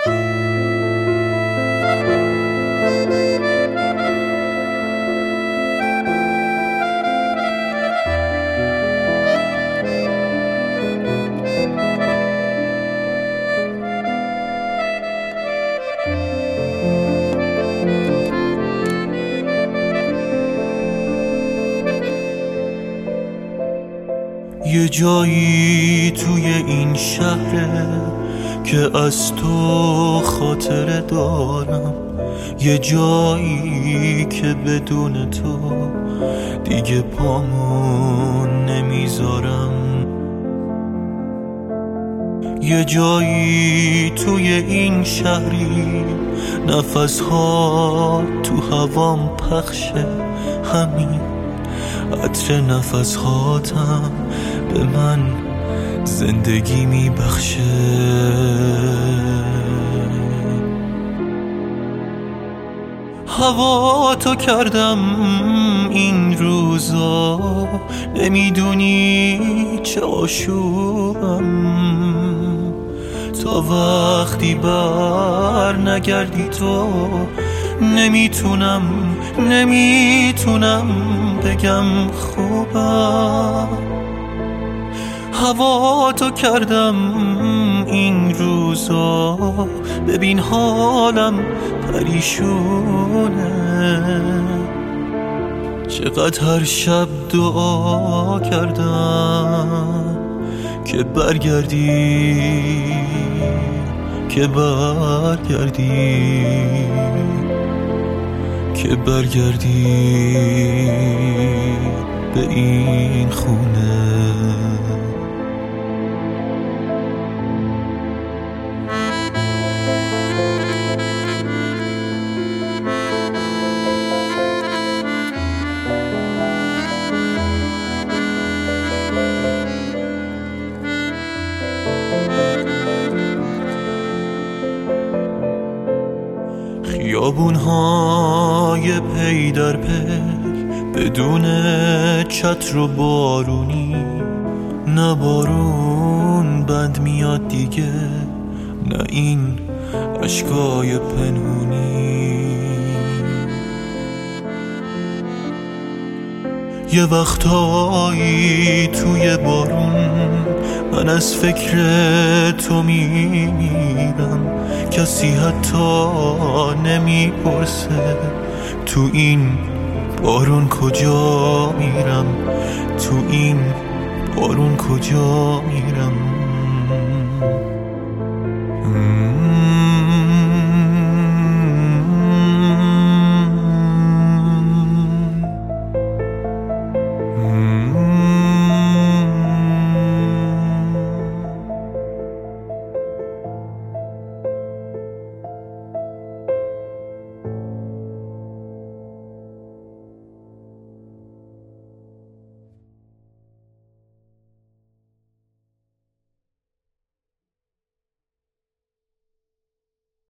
یه جایی توی این شهره که از تو خاطره دارم، یه جایی که بدون تو دیگه پامون نمیذارم، یه جایی توی این شهری نفس‌ها تو هوام پخشه، همین عطر نفس‌هاتم به من زندگی میبخشه. هوا تو کردم این روزا، نمیدونی چه آشوبم، تا وقتی بر نگردی تو نمیتونم بگم خوبم. هوا تو کردم این روزا، ببین حالم پریشونه، چقدر هر شب دعا کردم که برگردی به این خونه. خیابون‌های پی در پی بدون چتر و بارونی، نه بارون بند میاد دیگه، نه این اشکای پنهونی. یه وقتایی توی بارون من از فکر تو میمیرم، کسی حتی نمیپرسه تو این بارون کجا میرم، تو این بارون کجا میرم.